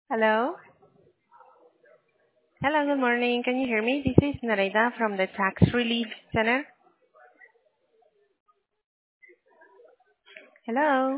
Hello. Hello, good morning. Can you hear me? This is Nareda from the Tax Relief Center. Hello.